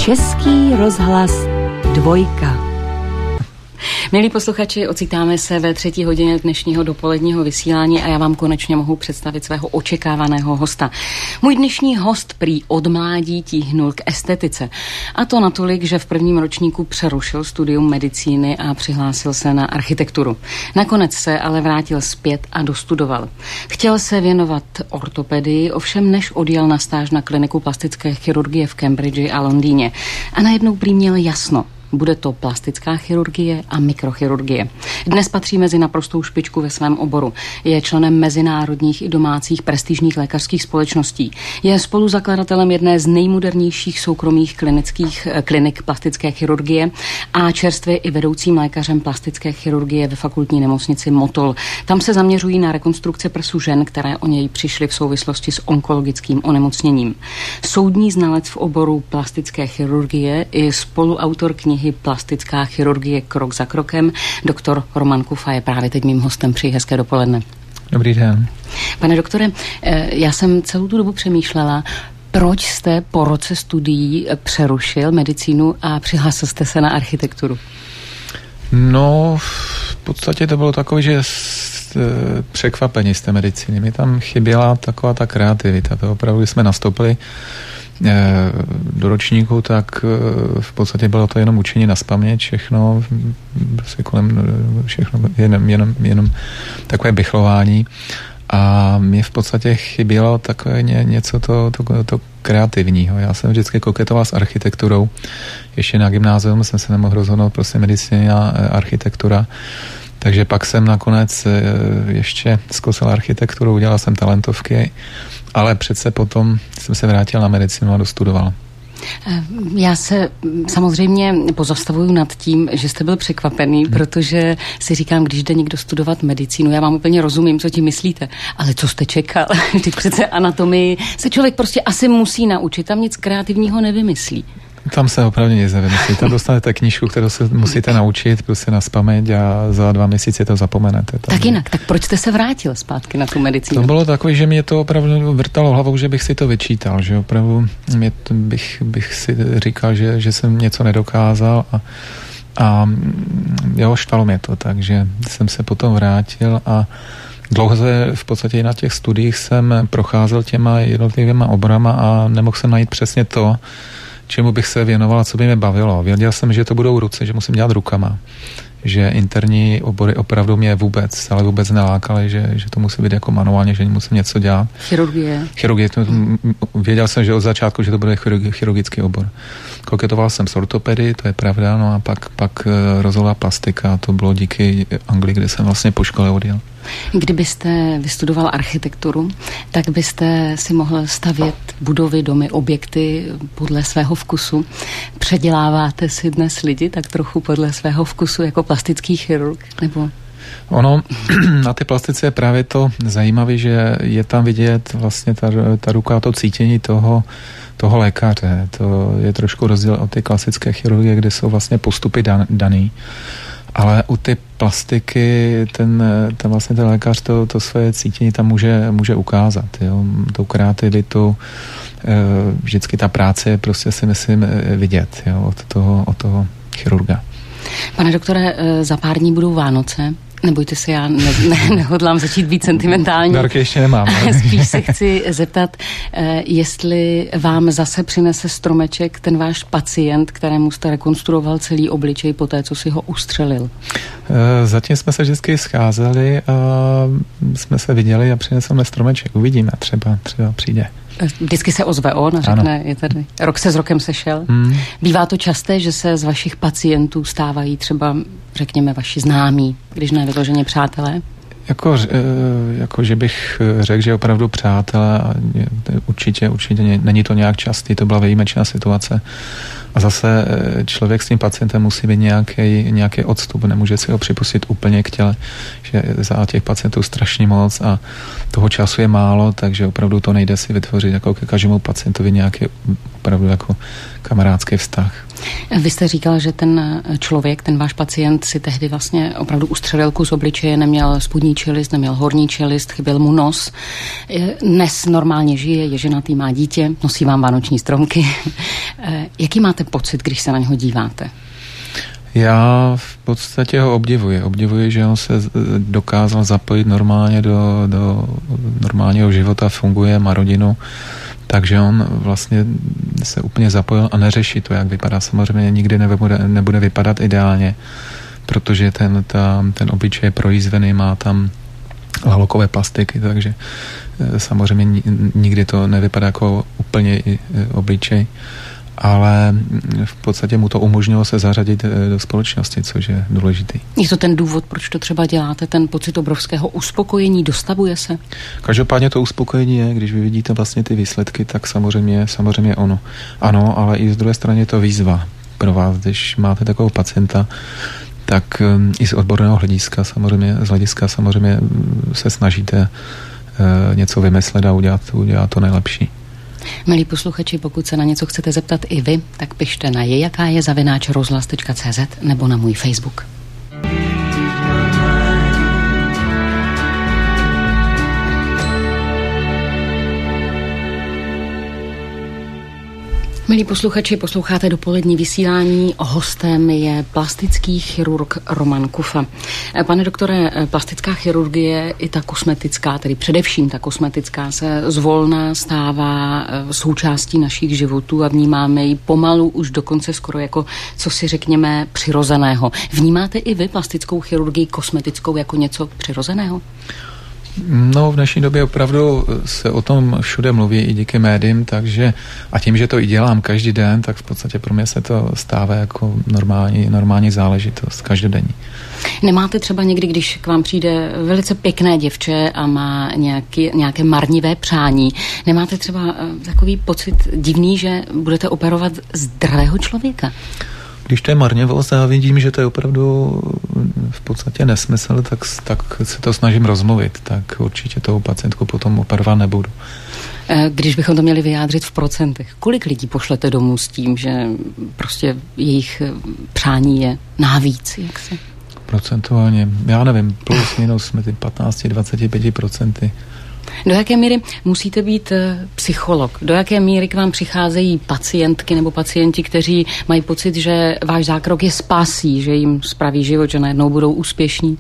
Český rozhlas 2. Milí posluchači, ocitáme se ve 3. hodině dnešního dopoledního vysílání a já vám konečně mohu představit svého očekávaného hosta. Můj dnešní host prý od mládí tíhnul k estetice. A to natolik, že v prvním ročníku přerušil studium medicíny a přihlásil se na architekturu. Nakonec se ale vrátil zpět a dostudoval. Chtěl se věnovat ortopedii, ovšem než odjel na stáž na kliniku plastické chirurgie v Cambridge a Londýně. A najednou prý měl jasno. Bude to plastická chirurgie a mikrochirurgie. Dnes patří mezi naprostou špičku ve svém oboru. Je členem mezinárodních i domácích prestižních lékařských společností. Je spoluzakladatelem jedné z nejmodernějších soukromých klinik plastické chirurgie a čerstvě i vedoucím lékařem plastické chirurgie ve fakultní nemocnici Motol. Tam se zaměřují na rekonstrukce prsu žen, které o něj přišly v souvislosti s onkologickým onemocněním. Soudní znalec v oboru plastické chirurgie i spoluautor knihy Plastická chirurgie krok za krokem. Doktor Roman Kufa je právě teď mým hostem. Přeji hezké dopoledne. Dobrý den. Pane doktore, já jsem celou tu dobu přemýšlela, proč jste po roce studií přerušil medicínu a přihlásil jste se na architekturu? No, v podstatě to bylo takové, že překvapení z té medicíny. Mi tam chyběla taková ta kreativita. To opravdu, když jsme nastoupili do ročníku, tak v podstatě bylo to jenom učení nazpaměť, všechno, prostě kolem všechno, jenom takové bychlování. A mě v podstatě chybělo takové něco to kreativního. Já jsem vždycky koketoval s architekturou. Ještě na gymnázium jsem se nemohl rozhodnout, prostě medicína a architektura. Takže pak jsem nakonec ještě zkusil architekturu, udělal jsem talentovky, ale přece potom jsem se vrátil na medicínu a dostudoval. Já se samozřejmě pozastavuju nad tím, že jste byl překvapený, protože si říkám, když jde někdo studovat medicínu, já vám úplně rozumím, co tím myslíte, ale co jste čekal? Vždyť přece anatomii se člověk prostě asi musí naučit, tam nic kreativního nevymyslí. Tam se opravdu nic nevymyslí. Tam dostanete knížku, kterou se musíte naučit prostě nazpaměť a za 2 měsíce to zapomenete. Tak jinak, tak proč jste se vrátil zpátky na tu medicínu? To bylo takové, že mě to opravdu vrtalo hlavou, že bych si to vyčítal, že opravdu bych si říkal, že jsem něco nedokázal a jo, štvalo mě to, takže jsem se potom vrátil a dlouho v podstatě i na těch studiích jsem procházel těma jednotlivýma oborama a nemohl jsem najít přesně to, čemu bych se věnoval a co by mě bavilo. Věděl jsem, že to budou ruce, že musím dělat rukama. Že interní obory opravdu mě vůbec nelákaly, že to musí být jako manuálně, že musím něco dělat. Chirurgie. Věděl jsem, že od začátku, že to bude chirurgický obor. Koketoval jsem s ortopedii, to je pravda, no a pak rozhodla plastika, to bylo díky Anglii, kde jsem vlastně po škole odjel. Kdybyste vystudoval architekturu, tak byste si mohl stavět budovy, domy, objekty podle svého vkusu. Předěláváte si dnes lidi tak trochu podle svého vkusu jako plastický chirurg? Nebo... Ono, na té plastice je právě to zajímavé, že je tam vidět vlastně ta ruka a to cítění toho lékaře. To je trošku rozdíl od té klasické chirurgie, kde jsou vlastně postupy daný. Ale u té plastiky ten lékař to své cítění tam může ukázat. Jo? Tou kreativitu vždycky ta práce je prostě si myslím vidět, jo? Od toho chirurga. Pane doktore, za pár dní budou Vánoce. Nebojte se, já nehodlám začít být sentimentální. Dárky ještě nemám. Spíš se chci zeptat, jestli vám zase přinese stromeček ten váš pacient, kterému jste rekonstruoval celý obličej po té, co si ho ustřelil. Zatím jsme se vždycky scházeli a jsme se viděli a přinesl mi stromeček. Uvidíme, třeba přijde. Vždycky se ozve on a řekne, je tady. Rok se s rokem sešel. Bývá to časté, že se z vašich pacientů stávají třeba, řekněme, vaši známí, když ne vyloženě přátelé? Jako že bych řekl, že opravdu přátelé a určitě není to nějak častý, to byla výjimečná situace. A zase člověk s tím pacientem musí být nějaký odstup, nemůže si ho připustit úplně k těle, že za těch pacientů strašně moc a toho času je málo, takže opravdu to nejde si vytvořit jako ke každému pacientovi nějaký opravdu jako kamarádský vztah. Vy jste říkal, že ten člověk, ten váš pacient si tehdy vlastně opravdu ustřelil kus obličeje, neměl spodní čelist, neměl horní čelist, chyběl mu nos. Dnes normálně žije, je ženatý, má dítě, nosí vám vánoční stromky. Jaký máte pocit, když se na něho díváte? Já v podstatě ho obdivuji. Obdivuji, že on se dokázal zapojit normálně do normálního života, funguje, má rodinu, takže on vlastně se úplně zapojil a neřeší to, jak vypadá. Samozřejmě nikdy nebude vypadat ideálně, protože ten obličej je projízvený, má tam lalokové plastiky, takže samozřejmě nikdy to nevypadá jako úplně obličej, ale v podstatě mu to umožnilo se zařadit do společnosti, což je důležitý. Je to ten důvod, proč to třeba děláte, ten pocit obrovského uspokojení, dostavuje se? Každopádně to uspokojení je, když vy vidíte vlastně ty výsledky, tak samozřejmě ono. Ano, ale i z druhé strany je to výzva pro vás, když máte takového pacienta, tak i z odborného hlediska samozřejmě se snažíte něco vymyslet a udělat to nejlepší. Milí posluchači, pokud se na něco chcete zeptat i vy, tak pište na je@rozhlas.cz nebo na můj Facebook. Milí posluchači, posloucháte dopolední vysílání. Hostem je plastický chirurg Roman Kufa. Pane doktore, plastická chirurgie i ta kosmetická, tedy především ta kosmetická, se zvolna stává součástí našich životů a vnímáme ji pomalu už dokonce skoro jako, co si řekněme, přirozeného. Vnímáte i vy plastickou chirurgii kosmetickou jako něco přirozeného? No, v dnešní době opravdu se o tom všude mluví i díky médiím, takže a tím, že to i dělám každý den, tak v podstatě pro mě se to stává jako normální záležitost, každodenní. Nemáte třeba někdy, když k vám přijde velice pěkné děvče a má nějaké marnivé přání, nemáte třeba takový pocit divný, že budete operovat zdravého člověka? Když to je marnivost a vidím, že to je opravdu v podstatě nesmysl, tak se to snažím rozmluvit, tak určitě toho pacientku potom operovat nebudu. Když bychom to měli vyjádřit v procentech, kolik lidí pošlete domů s tím, že prostě jejich přání je navíc, jak se? Procentuálně, já nevím, plus minus mezi 15-25%. Do jaké míry musíte být psycholog? Do jaké míry k vám přicházejí pacientky nebo pacienti, kteří mají pocit, že váš zákrok je spásí, že jim spraví život, že najednou budou úspěšní?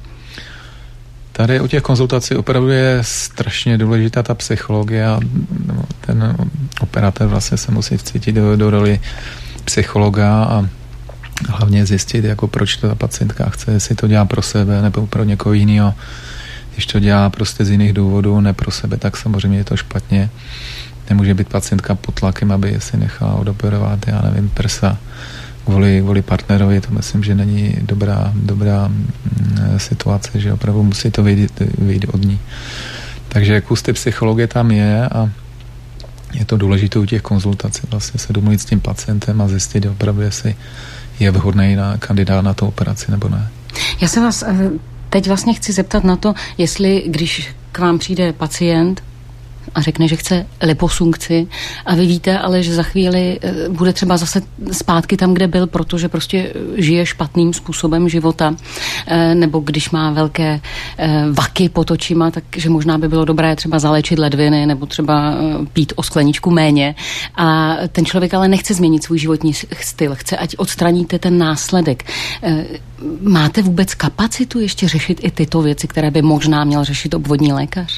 Tady u těch konzultací opravdu je strašně důležitá ta psychologie a ten operátor vlastně se musí vcítit do roli psychologa a hlavně zjistit, jako proč to ta pacientka chce, jestli to dělá pro sebe nebo pro někoho jiného. Když to dělá prostě z jiných důvodů, ne pro sebe, tak samozřejmě je to špatně. Nemůže být pacientka pod tlakem, aby si nechala odoperovat, já nevím, prsa kvůli partnerovi, to myslím, že není dobrá situace, že opravdu musí to vyjít od ní. Takže kus té psychologie tam je a je to důležité u těch konzultací vlastně se domluvit s tím pacientem a zjistit opravdu, jestli je vhodný kandidát na tu operaci nebo ne. Já se vás teď vlastně chci zeptat na to, jestli když k vám přijde pacient a řekne, že chce liposunkci a vy víte, ale že za chvíli bude třeba zase zpátky tam, kde byl, protože prostě žije špatným způsobem života, nebo když má velké vaky pod očima, takže možná by bylo dobré třeba zaléčit ledviny nebo třeba pít o skleničku méně a ten člověk ale nechce změnit svůj životní styl, chce, ať odstraníte ten následek. Máte vůbec kapacitu ještě řešit i tyto věci, které by možná měl řešit obvodní lékař?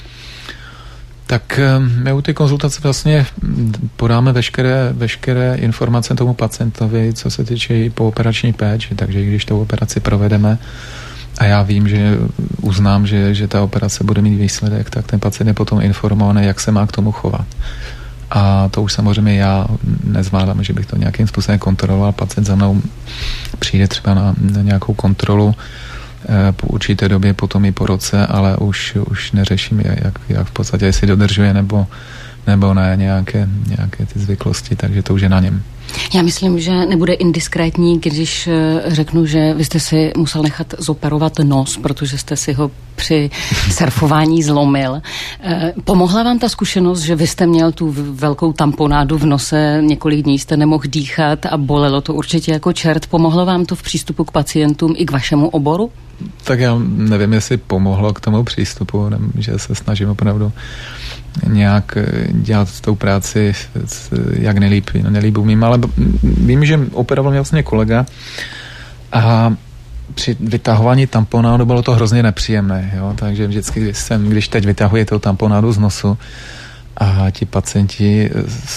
Tak my u té konzultace vlastně podáme veškeré informace tomu pacientovi, co se týče i pooperační péče, takže když tu operaci provedeme a já vím, že uznám, že ta operace bude mít výsledek, tak ten pacient je potom informovaný, jak se má k tomu chovat. A to už samozřejmě já nezvládám, že bych to nějakým způsobem kontroloval. Pacient za mnou přijde třeba na nějakou kontrolu po určité době, potom i po roce, ale už neřeším, jak v podstatě, jestli dodržuje nebo ne nějaké ty zvyklosti, takže to už je na něm. Já myslím, že nebude indiskrétní, když řeknu, že vy jste si musel nechat zoperovat nos, protože jste si ho při surfování zlomil. Pomohla vám ta zkušenost, že vy jste měl tu velkou tamponádu v nose, několik dní jste nemohl dýchat a bolelo to určitě jako čert. Pomohlo vám to v přístupu k pacientům i k vašemu oboru? Tak já nevím, jestli pomohlo k tomu přístupu, že se snažím opravdu nějak dělat tou práci, jak nelíp umím, ale vím, že operoval mě vlastně kolega a při vytahování tamponádu bylo to hrozně nepříjemné, jo? Takže vždycky, když teď vytahuji tou tamponádu z nosu a ti pacienti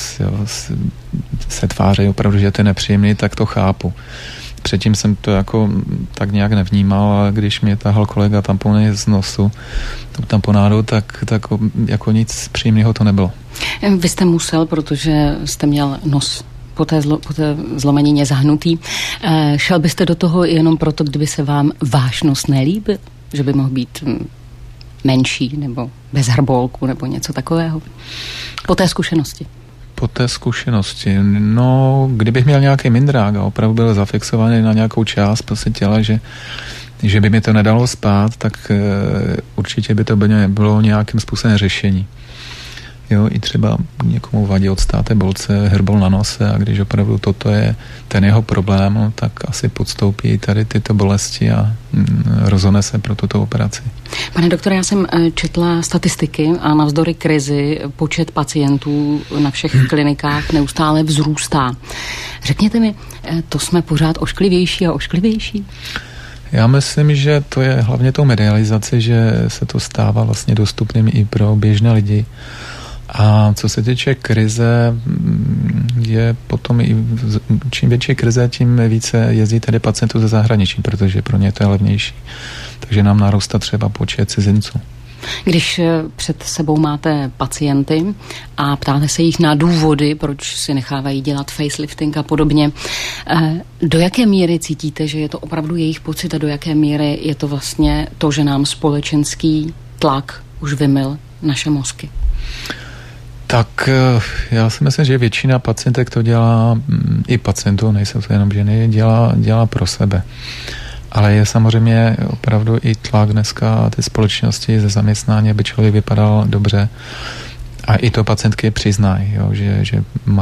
se tváří opravdu, že to je nepříjemný, tak to chápu. Předtím jsem to jako tak nějak nevnímal, ale když mě tahal kolega tampony z nosu, tu tamponádu, tak jako nic příjemného to nebylo. Vy jste musel, protože jste měl nos po té zlomenině zahnutý. Šel byste do toho jenom proto, kdyby se vám váš nos nelíbil? Že by mohl být menší nebo bez hrbolku nebo něco takového? Po té zkušenosti. Po té zkušenosti, no, kdybych měl nějaký mindrák a opravdu byl zafixovaný na nějakou část prostě těla, že by mi to nedalo spát, tak určitě by to bylo nějakým způsobem řešení. Jo, i třeba někomu vadí od státé bolce, hrbol na nose a když opravdu toto je ten jeho problém, tak asi podstoupí tady tyto bolesti a rozhodne se pro tuto operaci. Pane doktore, já jsem četla statistiky a navzdory krizi počet pacientů na všech klinikách neustále vzrůstá. Řekněte mi, to jsme pořád ošklivější a ošklivější? Já myslím, že to je hlavně tou medializaci, že se to stává vlastně dostupným i pro běžné lidi. A co se týče krize, je potom i čím větší krize, tím více jezdí tedy pacientů ze zahraničí, protože pro ně to je levnější. Takže nám narůstá třeba počet cizinců. Když před sebou máte pacienty a ptáte se jich na důvody, proč si nechávají dělat facelifting a podobně, do jaké míry cítíte, že je to opravdu jejich pocit a do jaké míry je to vlastně to, že nám společenský tlak už vymyl naše mozky? Tak já si myslím, že většina pacientek to dělá, i pacientů, nejsou to jenom ženy, dělá pro sebe. Ale je samozřejmě opravdu i tlak dneska ty společnosti ze zaměstnání, aby člověk vypadal dobře. A i to pacientky přiznají, jo, že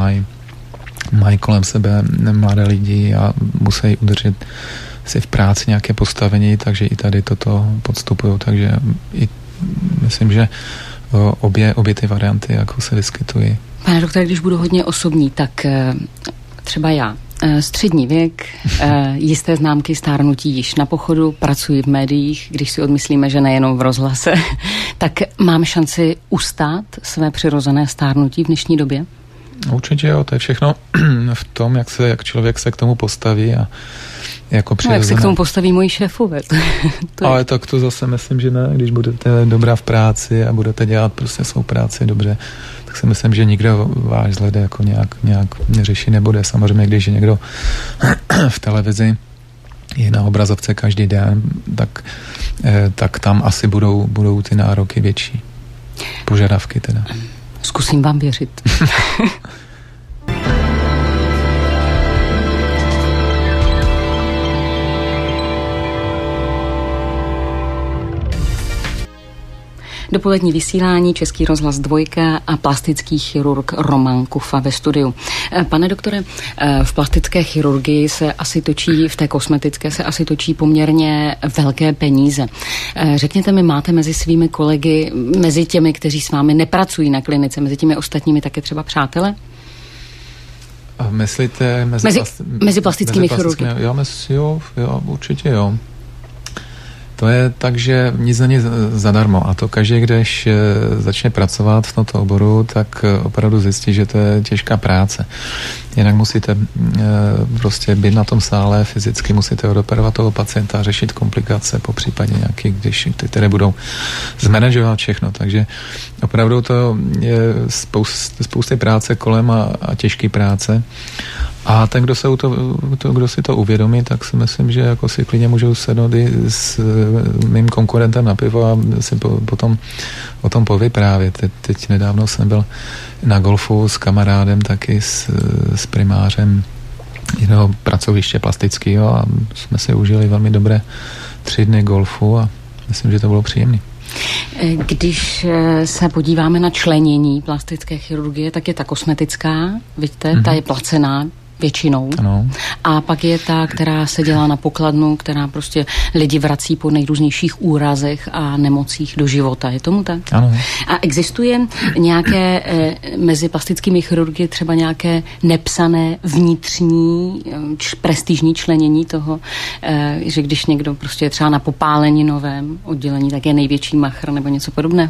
mají kolem sebe mladé lidi a musí udržet si v práci nějaké postavení, takže i tady toto podstupují. Takže i myslím, že obě ty varianty jako se vyskytují. Pane doktore, když budu hodně osobní, tak třeba já. Střední věk, jisté známky stárnutí již na pochodu, pracuji v médiích, když si odmyslíme, že nejenom v rozhlase, tak mám šanci ustát své přirozené stárnutí v dnešní době? Určitě jo, to je všechno v tom, jak člověk se k tomu postaví a jako přirozené. No, jak se k tomu postaví moji šéfové. Ale tak to zase myslím, že ne, když budete dobrá v práci a budete dělat prostě svou práci dobře, tak si myslím, že nikdo váš vzhled jako nějak řešit nebude. Samozřejmě, když je někdo v televizi je na obrazovce každý den, tak tam asi budou ty nároky větší. Požadavky teda. Zkusím vám věřit. Dopolední vysílání, Český rozhlas 2 a plastický chirurg Roman Kufa ve studiu. Pane doktore, v plastické chirurgii se asi točí, v té kosmetické se asi točí poměrně velké peníze. Řekněte mi, máte mezi svými kolegy, mezi těmi, kteří s vámi nepracují na klinice, mezi těmi ostatními také třeba přátele? A myslíte mezi plastickými chirurgy? Jo, určitě jo. To je tak, že nic není zadarmo a to každý, když začne pracovat v tomto oboru, tak opravdu zjistí, že to je těžká práce. Jinak musíte prostě být na tom sále, fyzicky musíte odoperovat toho pacienta, řešit komplikace, popřípadě nějaké, které budou zmanažovat všechno. Takže opravdu to je spousty práce kolem a těžké práce. A ten, kdo si to uvědomí, tak si myslím, že jako si klidně můžou sednout i s mým konkurentem na pivo a si potom o tom povyprávět. Teď nedávno jsem byl na golfu s kamarádem, taky s primářem jiného pracoviště plastického a jsme si užili velmi dobré 3 dny golfu a myslím, že to bylo příjemné. Když se podíváme na členění plastické chirurgie, tak je ta kosmetická, vidíte, ta je placená většinou. Ano. A pak je ta, která se dělá na pokladnu, která prostě lidi vrací po nejrůznějších úrazech a nemocích do života. Je tomu tak? Ano. A existuje nějaké mezi plastickými chirurgy třeba nějaké nepsané vnitřní prestižní členění toho, že když někdo prostě je třeba na popáleninovém oddělení, tak je největší machr nebo něco podobného?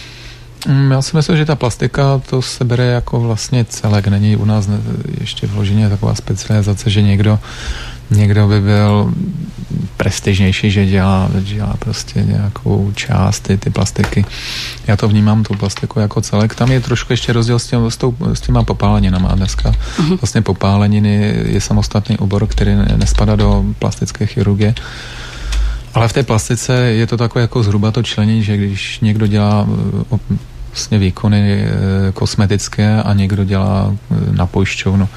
Já si myslím, že ta plastika to se bere jako vlastně celek. Není u nás ještě vloženě taková specializace, že někdo by byl prestižnější, že dělá prostě nějakou část ty plastiky. Já to vnímám, tu plastiku jako celek. Tam je trošku ještě rozdíl s těma popáleninama. Dneska vlastně popáleniny je samostatný obor, který nespadá do plastické chirurgie. Ale v té plastice je to takové jako zhruba to členění, že když někdo dělá vlastně výkony kosmetické a někdo dělá na pojišťovnu.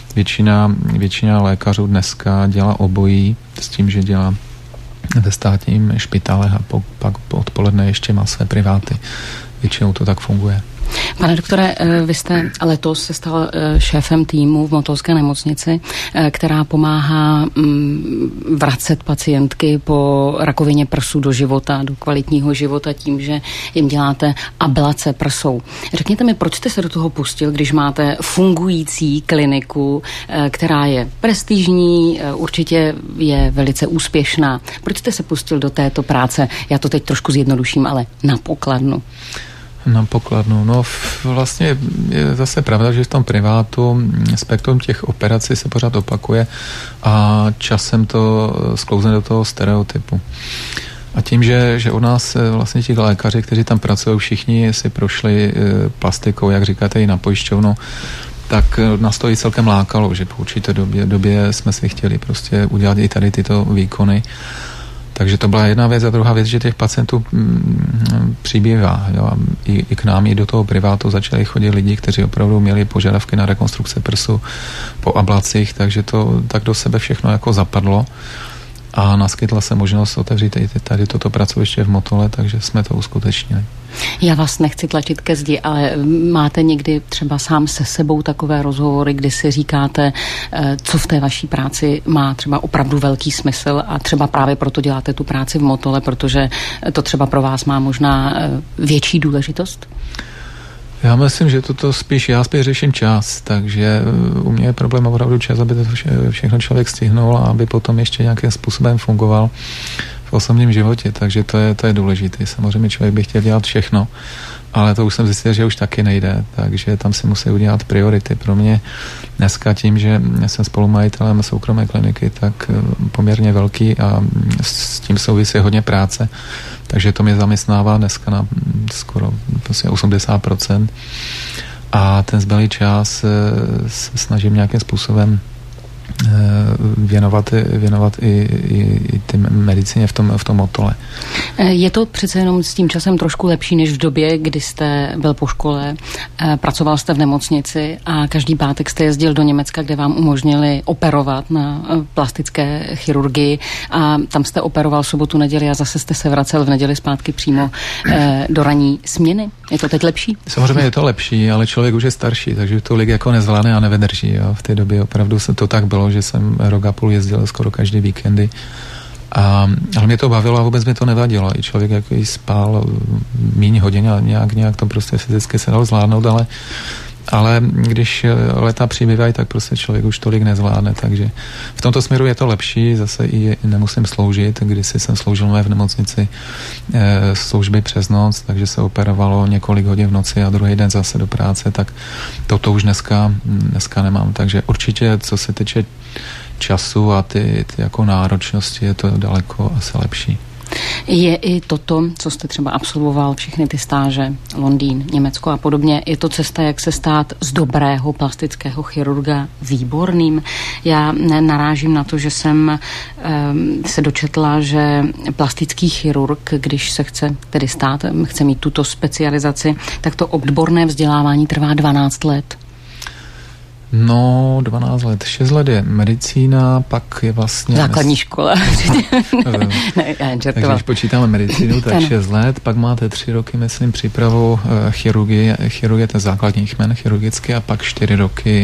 Většina lékařů dneska dělá obojí s tím, že dělá ve státním špitálech a pak odpoledne ještě má své priváty. Většinou to tak funguje. Pane doktore, vy jste letos se stal šéfem týmu v Motolské nemocnici, která pomáhá vracet pacientky po rakovině prsu do života, do kvalitního života tím, že jim děláte ablace prsou. Řekněte mi, proč jste se do toho pustil, když máte fungující kliniku, která je prestižní, určitě je velice úspěšná. Proč jste se pustil do této práce? Já to teď trošku zjednoduším, ale na pokladnu. Na pokladnu. No vlastně je zase pravda, že v tom privátu spektrum těch operací se pořád opakuje a časem to sklouzne do toho stereotypu. A tím, že u nás vlastně ti lékaři, kteří tam pracují, všichni si prošli plastikou, jak říkáte, i na pojišťovnu, tak nás to i celkem lákalo, že po určité době jsme si chtěli prostě udělat i tady tyto výkony. Takže to byla jedna věc a druhá věc, že těch pacientů přibývá. Jo? I k nám, i do toho privátu začali chodit lidi, kteří opravdu měli požadavky na rekonstrukce prsu po ablacích, takže to tak do sebe všechno jako zapadlo a naskytla se možnost otevřít i tady toto pracoviště v Motole, takže jsme to uskutečnili. Já vás nechci tlačit ke zdi, ale máte někdy třeba sám se sebou takové rozhovory, kdy si říkáte, co v té vaší práci má třeba opravdu velký smysl a třeba právě proto děláte tu práci v Motole, protože to třeba pro vás má možná větší důležitost? Já myslím, že já spíš řeším čas, takže u mě je problém opravdu čas, aby to všechno člověk stihnul a aby potom ještě nějakým způsobem fungoval v osobním životě, takže to je důležité. Samozřejmě člověk by chtěl dělat všechno, ale to už jsem zjistil, že už taky nejde, takže tam si musí udělat priority. Pro mě dneska tím, že jsem spolumajitelem soukromé kliniky, tak poměrně velký a s tím souvisí hodně práce, takže to mě zaměstnává dneska na skoro 80%. A ten zbylý čas se snažím nějakým způsobem věnovat i ty medicíně v tom Motole. Je to přece jenom s tím časem trošku lepší, než v době, kdy jste byl po škole, pracoval jste v nemocnici a každý pátek jste jezdil do Německa, kde vám umožnili operovat na plastické chirurgii a tam jste operoval sobotu, neděli a zase jste se vracel v neděli zpátky přímo do ranní směny. Je to teď lepší? Samozřejmě je to lepší, ale člověk už je starší, takže tolik jako nezvládne a nevydrží. Jo. V té době opravdu se to tak bylo, že jsem rok a půl jezdil skoro každý víkendy. Ale mě to bavilo a vůbec mi to nevadilo. I člověk jako spál míň hodin a nějak to prostě fyzicky se dalo zvládnout, ale když leta přibývají, tak prostě člověk už tolik nezvládne, takže v tomto směru je to lepší, zase i nemusím sloužit, kdysi jsem sloužil v nemocnici služby přes noc, takže se operovalo několik hodin v noci a druhý den zase do práce, tak toto už dneska nemám, takže určitě, co se týče času a ty jako náročnosti, je to daleko asi lepší. Je i toto, co jste třeba absolvoval, všechny ty stáže, Londýn, Německo a podobně, je to cesta, jak se stát z dobrého plastického chirurga výborným? Já narážím na to, že jsem se dočetla, že plastický chirurg, když se chce tedy stát, chce mít tuto specializaci, tak to odborné vzdělávání trvá 12 let. No, 12 let. 6 let je medicína, pak je vlastně... Základní škola. Ne, takže když počítáme medicínu, tak 6 let, pak máte 3 roky, myslím, přípravu chirurgie, to základní kmen chirurgicky, a pak 4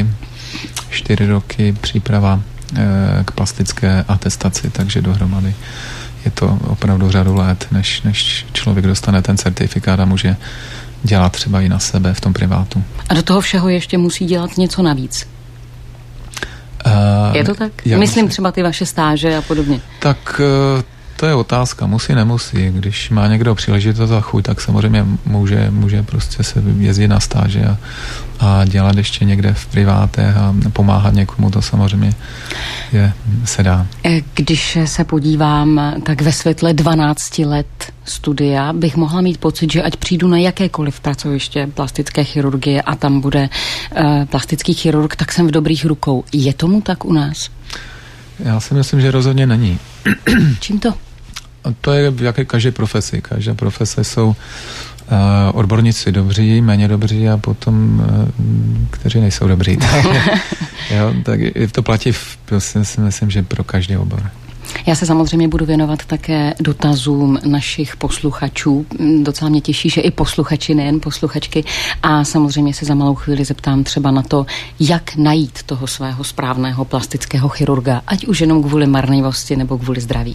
roky příprava k plastické atestaci, takže dohromady je to opravdu řadu let, než člověk dostane ten certifikát a může dělat třeba i na sebe v tom privátu. A do toho všeho ještě musí dělat něco navíc. Je to tak? Myslím třeba ty vaše stáže a podobně. Tak to je otázka, musí, nemusí. Když má někdo příležitost a chuť, tak samozřejmě může prostě se jezdit na stáže a dělat ještě někde v privátech a pomáhat někomu, to samozřejmě se dá. Když se podívám, tak ve světle 12 let studia bych mohla mít pocit, že ať přijdu na jakékoliv pracoviště plastické chirurgie a tam bude plastický chirurg, tak jsem v dobrých rukou. Je tomu tak u nás? Já si myslím, že rozhodně není. Čím to? To je v jaké každé profesi. Každá profese jsou odborníci dobří, méně dobří a potom, kteří nejsou dobří. Tak to platí, prostě si myslím, že pro každý obor. Já se samozřejmě budu věnovat také dotazům našich posluchačů. Docela mě těší, že i posluchači, nejen posluchačky. A samozřejmě se za malou chvíli zeptám třeba na to, jak najít toho svého správného plastického chirurga, ať už jenom kvůli marnivosti nebo kvůli zdraví.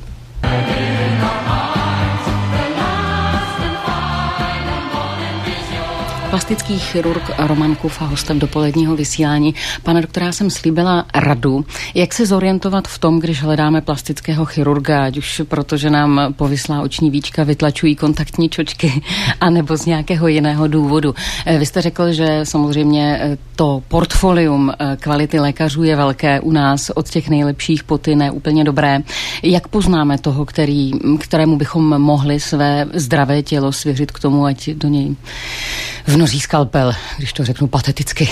Plastický chirurg Roman Kufa, hostem dopoledního vysílání. Pane doktore, já jsem slíbila radu, jak se zorientovat v tom, když hledáme plastického chirurga, ať už protože nám povislá oční víčka vytlačují kontaktní čočky, anebo z nějakého jiného důvodu. Vy jste řekl, že samozřejmě to portfolium kvality lékařů je velké u nás, od těch nejlepších po ty neúplně dobré. Jak poznáme toho, kterému bychom mohli své zdravé tělo svěřit k tomu, ať do něj vnoří skalpel, když to řeknu pateticky?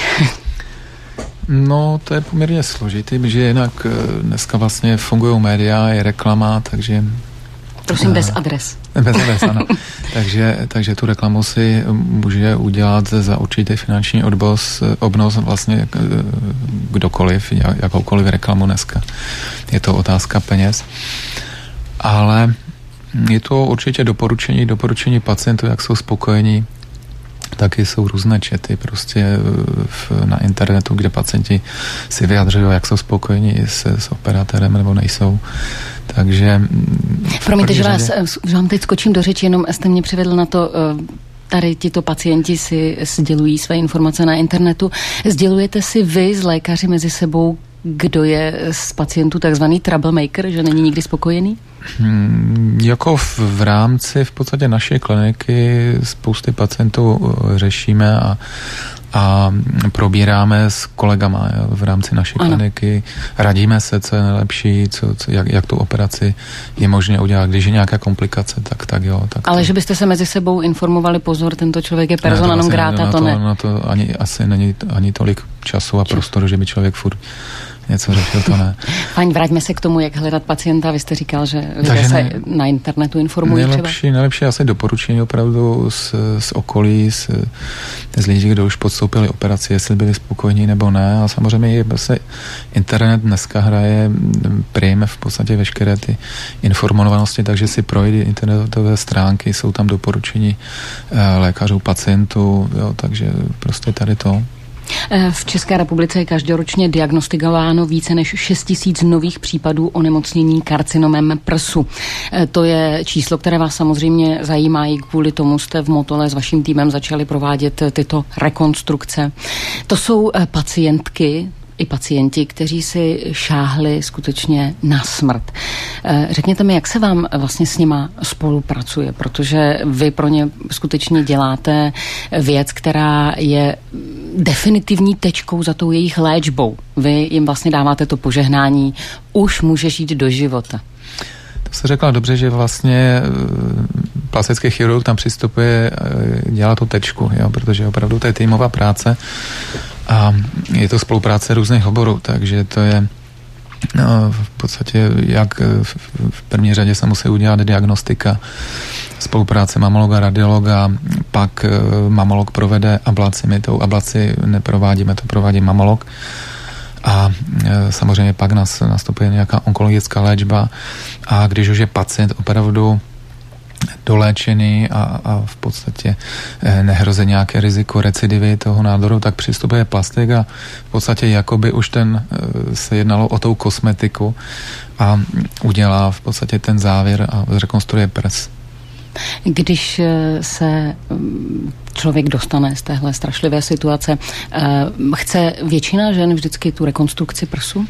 No, to je poměrně složitý, protože jinak dneska vlastně fungují média, je reklama, takže... Prosím, bez adres. Bez adres, ano. takže tu reklamu si může udělat za určitý finanční obnos vlastně kdokoliv, jakoukoliv reklamu dneska. Je to otázka peněz. Ale je to určitě doporučení pacientů, jak jsou spokojení. Taky jsou různé čety prostě na internetu, kde pacienti si vyjadřují, jak jsou spokojení s operatérem nebo nejsou. Takže... Promiňte, že vám teď skočím do řeči, jenom jste mě přivedl na to... Tady tito pacienti si sdělují své informace na internetu. Sdělujete si vy s lékaři mezi sebou, kdo je z pacientů takzvaný troublemaker, že není nikdy spokojený? Jako v rámci v podstatě naší kliniky spousty pacientů řešíme a probíráme s kolegama v rámci naší kliniky. Radíme se, co je nejlepší, jak tu operaci je možné udělat. Když je nějaká komplikace, tak jo. Ale že byste se mezi sebou informovali, pozor, tento člověk je persona non grata, to ne. Na to asi není ani tolik času a prostoru, že by člověk furt něco řešil, to ne. Paň, vraťme se k tomu, jak hledat pacienta. Vy jste říkal, že lidé se na internetu informují nejlepší asi doporučení opravdu z okolí, z lidí, kdo už podstoupili operaci, jestli byli spokojení nebo ne. A samozřejmě internet dneska hraje prim v podstatě veškeré ty informovanosti, takže si projde internetové stránky, jsou tam doporučení lékařů, pacientů, jo, takže prostě tady to. V České republice je každoročně diagnostikováno více než 6 000 nových případů onemocnění karcinomem prsu. To je číslo, které vás samozřejmě zajímá, i kvůli tomu jste v Motole s vaším týmem začali provádět tyto rekonstrukce. To jsou pacientky i pacienti, kteří si šáhli skutečně na smrt. Řekněte mi, jak se vám vlastně s nima spolupracuje, protože vy pro ně skutečně děláte věc, která je definitivní tečkou za tou jejich léčbou. Vy jim vlastně dáváte to požehnání, už může žít do života. To se řekla dobře, že vlastně plastický chirurg tam přistupuje, dělá tu tečku, jo, protože opravdu to je týmová práce a je to spolupráce různých oborů, takže to je v podstatě, jak v první řadě se musí udělat diagnostika, spolupráce mamologa, radiologa, pak mamolog provede ablaci, my tou ablaci neprovádíme, to provádí mamolog a samozřejmě pak nastupuje nějaká onkologická léčba a když už je pacient opravdu doléčený a v podstatě nehrozí nějaké riziko recidivy toho nádoru, tak přistupuje plastik a v podstatě jakoby už se jednalo o tou kosmetiku a udělá v podstatě ten závěr a zrekonstruuje prs. Když se člověk dostane z téhle strašlivé situace, chce většina žen vždycky tu rekonstrukci prsu?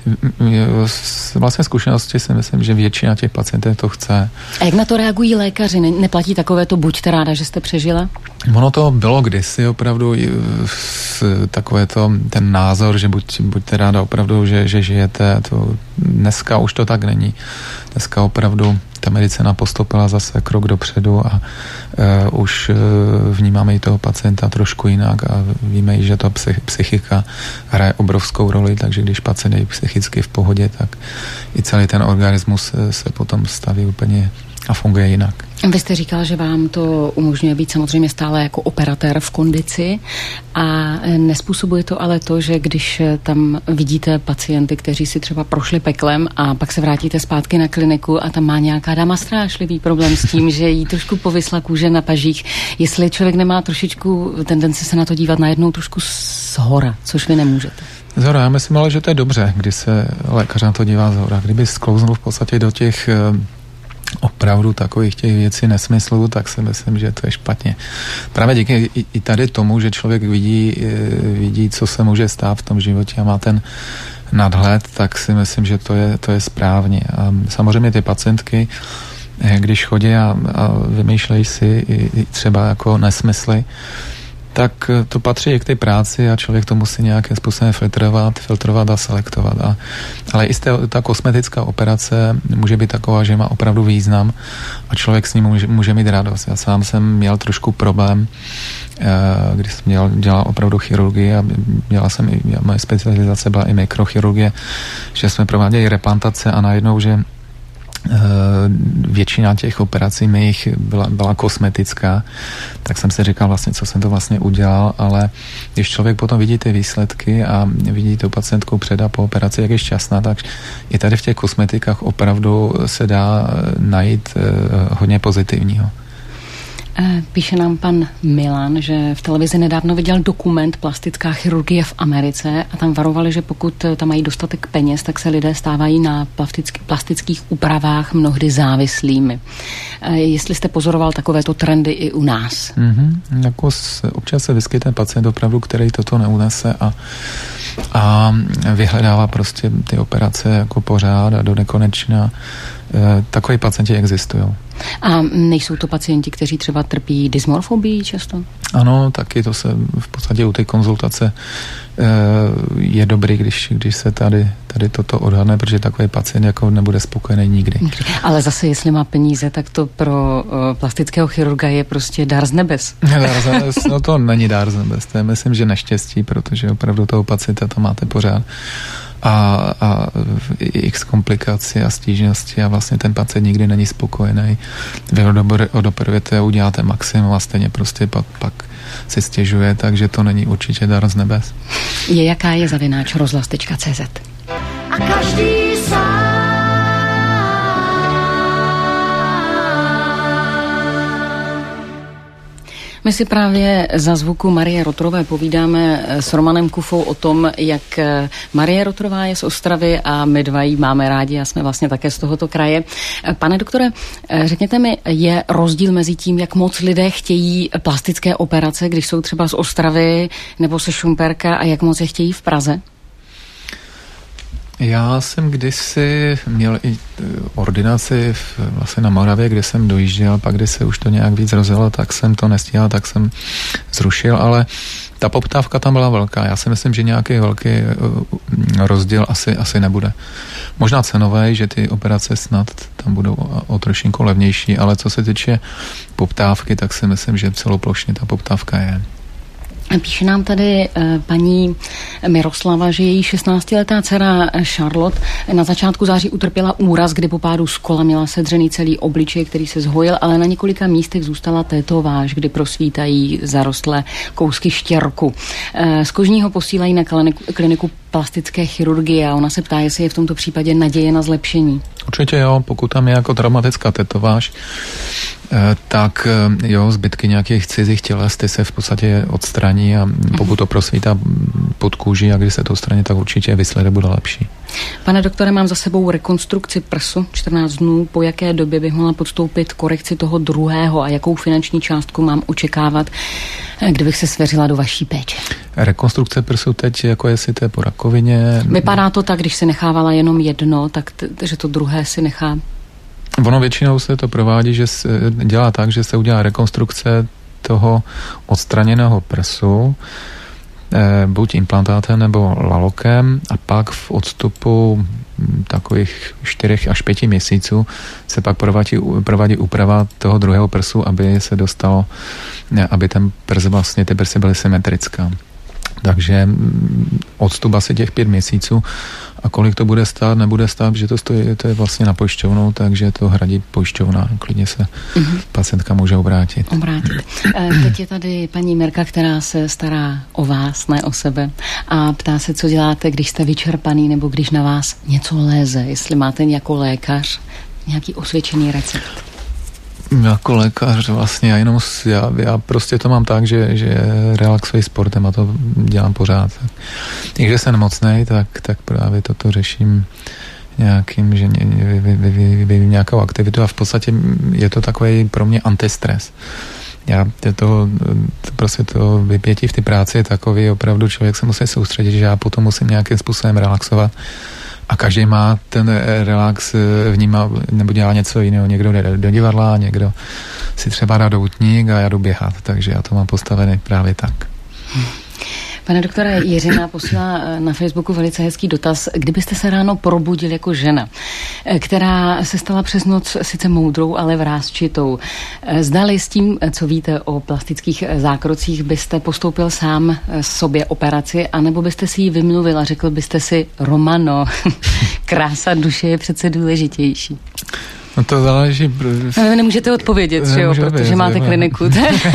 Z vlastní zkušenosti si myslím, že většina těch pacientů to chce. A jak na to reagují lékaři? Neplatí takové to buďte ráda, že jste přežila? Ono to bylo kdysi opravdu takové to, ten názor, že buďte ráda opravdu, že žijete. Dneska už to tak není. Dneska opravdu ta medicína postoupila zase krok dopředu a už vnímáme i toho pacienta trošku jinak a víme, že to psychika hraje obrovskou roli, takže když pacient je psychicky v pohodě, tak i celý ten organismus se potom staví úplně a funguje jinak. Vy jste říkal, že vám to umožňuje být samozřejmě stále jako operatér v kondici a nespůsobuje to ale to, že když tam vidíte pacienty, kteří si třeba prošli peklem a pak se vrátíte zpátky na kliniku a tam má nějaká dáma strašlivý problém s tím, že jí trošku povisla kůže na pažích. Jestli člověk nemá trošičku tendenci se na to dívat najednou trošku zhora, což vy nemůžete. Zhora, já myslím ale, že to je dobře, když se lékař na to dívá zhora. Kdyby sklouznul v podstatě do těch opravdu takových těch věcí nesmyslů, tak si myslím, že to je špatně. Právě díky i tady tomu, že člověk vidí, co se může stát v tom životě a má ten nadhled, tak si myslím, že to je správně. A samozřejmě ty pacientky, když chodí a vymýšlejí si i třeba jako nesmysly, tak to patří i k té práci a člověk to musí nějakým způsobem filtrovat a selektovat. Ale i ta kosmetická operace může být taková, že má opravdu význam a člověk s ní může mít radost. Já sám jsem měl trošku problém, když jsem dělal opravdu chirurgii a moje specializace byla i mikrochirurgie, že jsme prováděli replantace a najednou, že většina těch operací mých byla kosmetická, tak jsem si říkal vlastně, co jsem to vlastně udělal, ale když člověk potom vidí ty výsledky a vidí tu pacientku před a po operaci, jak je šťastná, tak i tady v těch kosmetikách opravdu se dá najít hodně pozitivního. Píše nám pan Milan, že v televizi nedávno viděl dokument Plastická chirurgie v Americe a tam varovali, že pokud tam mají dostatek peněz, tak se lidé stávají na plastických úpravách mnohdy závislými. Jestli jste pozoroval takovéto trendy i u nás? Jako občas se vyskytne pacient opravdu, který toto neunese a vyhledává prostě ty operace jako pořád a do nekonečna. Takový pacienti existují. A nejsou to pacienti, kteří třeba trpí dysmorfobií často? Ano, taky to se v podstatě u té konzultace je dobrý, když se tady toto odhadne, protože takový pacient jako nebude spokojený nikdy. Ale zase, jestli má peníze, tak to pro plastického chirurga je prostě dar z nebes. No to není dar z nebes, to je myslím, že neštěstí, protože opravdu toho pacienta to máte pořád. A x komplikací a stížnosti a vlastně ten pacient nikdy není spokojený. Vy odoperujete a uděláte maximum a stejně prostě pak si stěžuje, takže to není určitě dar z nebes. Jaká je @rozhlas.cz. A každý sám. My si právě za zvuku Marie Rotrové povídáme s Romanem Kufou o tom, jak Marie Rotrová je z Ostravy a my dva ji máme rádi a jsme vlastně také z tohoto kraje. Pane doktore, řekněte mi, je rozdíl mezi tím, jak moc lidé chtějí plastické operace, když jsou třeba z Ostravy nebo se Šumperka a jak moc je chtějí v Praze? Já jsem kdysi měl i ordinaci vlastně na Moravě, kde jsem dojížděl, pak když se už to nějak víc rozjelo, tak jsem to nestíhal, tak jsem zrušil, ale ta poptávka tam byla velká. Já si myslím, že nějaký velký rozdíl asi nebude. Možná cenové, že ty operace snad tam budou o trošinku levnější, ale co se týče poptávky, tak si myslím, že celoplošně ta poptávka je. Píše nám tady paní Miroslava, že její 16letá dcera Charlotte na začátku září utrpěla úraz, kdy po pádu z kola měla sedřený celý obličej, který se zhojil, ale na několika místech zůstala tetováž, kdy prosvítají zarostlé kousky štěrku. Z kožního posílají na kliniku plastické chirurgie a ona se ptá, jestli je v tomto případě naděje na zlepšení. Určitě jo, pokud tam je jako traumatická tetováž, tak jo, zbytky nějakých cizích těles, ty se v podstatě odstraní a pokud to prosvítá pod kůži a když se to odstraní, tak určitě výsledek bude lepší. Pane doktore, mám za sebou rekonstrukci prsu 14 dnů. Po jaké době bych mohla podstoupit korekci toho druhého a jakou finanční částku mám očekávat, kdybych se svěřila do vaší péče? Rekonstrukce prsu teď, jako jestli to je po rakovině. Vypadá to tak, když si nechávala jenom jedno, tak že to druhé si nechá. Ono většinou se to provádí, že se dělá tak, že se udělá rekonstrukce toho odstraněného prsu, buď implantátem nebo lalokem a pak v odstupu takových 4 až 5 měsíců se pak provádí úprava toho druhého prsu, aby se dostalo, aby ten prs vlastně, ty prsy byly symetrická. Takže odstup asi těch 5 měsíců a kolik to bude stát, nebude stát, že to stojí, to je vlastně na pojišťovnou, takže to hradí pojišťovna. Klidně se pacientka může obrátit. Teď je tady paní Mirka, která se stará o vás, ne o sebe a ptá se, co děláte, když jste vyčerpaný nebo když na vás něco léze, jestli máte jako lékař nějaký osvědčený recept. Jako lékař vlastně já prostě to mám tak, že relaxuji sportem a to dělám pořád. I když jsem nemocnej, tak právě toto řeším nějakým, že vyvím nějakou aktivitu a v podstatě je to takový pro mě antistres. Prostě to vypětí v té práci je takový, opravdu člověk se musí soustředit, že já potom musím nějakým způsobem relaxovat. A každý má ten relax, vnímá nebo dělá něco jiného. Někdo jde do divadla, někdo si třeba dá doutník a já jdu běhat. Takže já to mám postavené právě tak. Pane doktore, Jiřina posílá na Facebooku velice hezký dotaz. Kdybyste se ráno probudil jako žena, která se stala přes noc sice moudrou, ale vrásčitou, zdali s tím, co víte o plastických zákrocích, byste postoupil sám sobě operaci, anebo byste si ji vymluvil a řekl byste si, Romano, krása duše je přece důležitější. No to záleží. Nemůžete odpovědět, že jo, protože máte kliniku.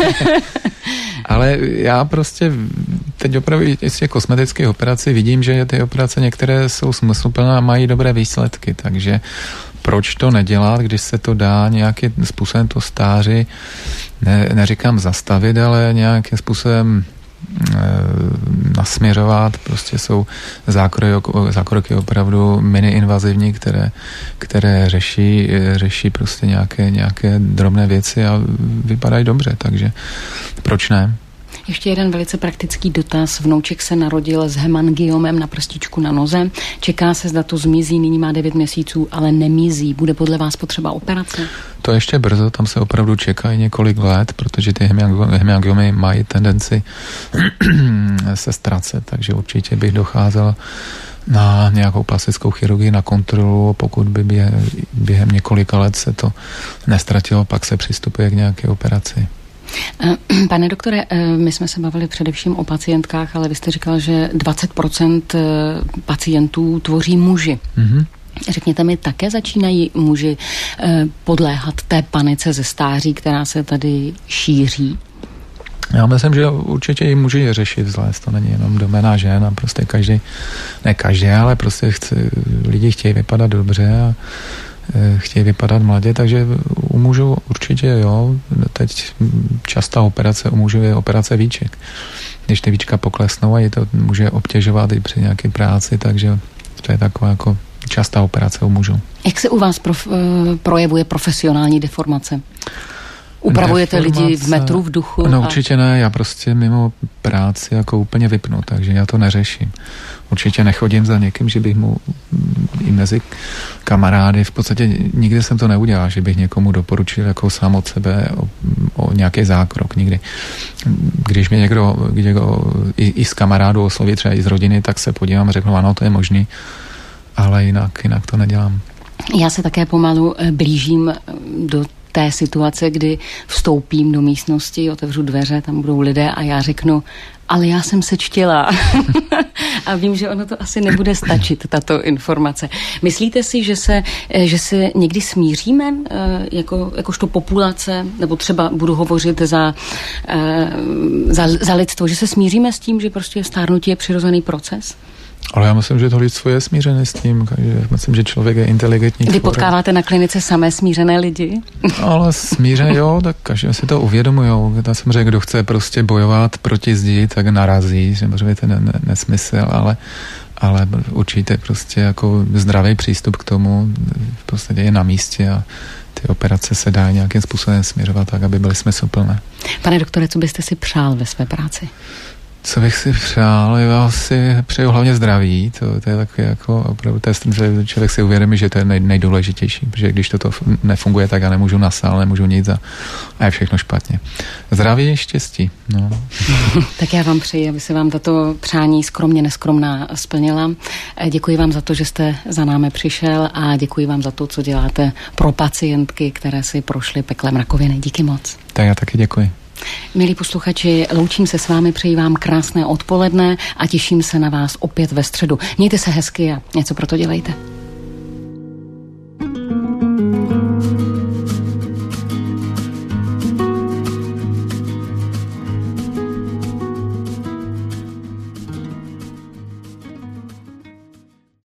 Ale já prostě teď opravdu z těch kosmetických operací vidím, že ty operace některé jsou smysluplné a mají dobré výsledky, takže proč to nedělat, když se to dá nějakým způsobem to stáří, neříkám zastavit, ale nějakým způsobem nasměřovat, prostě jsou zákroky opravdu mini-invazivní, které řeší prostě nějaké drobné věci a vypadají dobře, takže proč ne? Ještě jeden velice praktický dotaz. Vnouček se narodil s hemangiomem na prstíčku na noze. Čeká se, zda to zmizí, nyní má 9 měsíců, ale nemizí. Bude podle vás potřeba operace? To ještě brzo, tam se opravdu čeká několik let, protože ty hemangiomy mají tendenci se ztracet, takže určitě bych docházel na nějakou plastickou chirurgii, na kontrolu, pokud by během několika let se to nestratilo, pak se přistupuje k nějaké operaci. Pane doktore, my jsme se bavili především o pacientkách, ale vy jste říkal, že 20% pacientů tvoří muži. Mm-hmm. Řekněte mi, také začínají muži podléhat té panice ze stáří, která se tady šíří? Já myslím, že určitě i muži je řešit vzlézt, to není jenom doména žen a prostě ne každý, ale prostě lidi chtějí vypadat dobře a chtějí vypadat mladě, takže u mužů určitě jo. Teď častá operace u mužů je operace víček. Když ty víčka poklesnou a je to může obtěžovat i při nějaké práci, takže to je taková jako častá operace u mužů. Jak se u vás projevuje profesionální deformace? Upravujete lidi v metru, v duchu? No určitě ne, já prostě mimo práci jako úplně vypnu, takže já to neřeším. Určitě nechodím za někým, že bych mu i mezi kamarády, v podstatě nikdy jsem to neudělal, že bych někomu doporučil jako sám od sebe o nějaký zákrok, nikdy. Když mě někdo i z kamarádů osloví, třeba i z rodiny, tak se podívám a řeknu, ano, to je možný, ale jinak to nedělám. Já se také pomalu blížím do té situace, kdy vstoupím do místnosti, otevřu dveře, tam budou lidé a já řeknu, ale já jsem se čtila. A vím, že ono to asi nebude stačit, tato informace. Myslíte si, že se někdy smíříme jakožto populace, nebo třeba budu hovořit za lidstvo, že se smíříme s tím, že prostě stárnutí je přirozený proces? Ale já myslím, že to lidstvo je smířené s tím. Myslím, že člověk je inteligentní. Vy potkáváte na klinice samé smířené lidi? Ale smířené, jo, tak každý si to uvědomujou. Já jsem řekl, kdo chce prostě bojovat proti zdi, tak narazí, že možná je to nesmysl, ale určitě prostě jako zdravý přístup k tomu v podstatě je na místě a ty operace se dá nějakým způsobem směřovat tak, aby byly smysluplné. Pane doktore, co byste si přál ve své práci? Co bych si přál, já si přeju hlavně zdraví, to je takový jako opravdu test, že člověk si uvědomí, že to je nejdůležitější, protože když toto nefunguje, tak já nemůžu na sál, nemůžu nic a je všechno špatně. Zdraví je štěstí. No. Tak já vám přeji, aby se vám tato přání skromně neskromná splnila. Děkuji vám za to, že jste za námi přišel a děkuji vám za to, co děláte pro pacientky, které si prošly peklem rakoviny. Díky moc. Tak já taky děkuji. Milí posluchači, loučím se s vámi, přeji vám krásné odpoledne a těším se na vás opět ve středu. Mějte se hezky a něco pro to dělejte.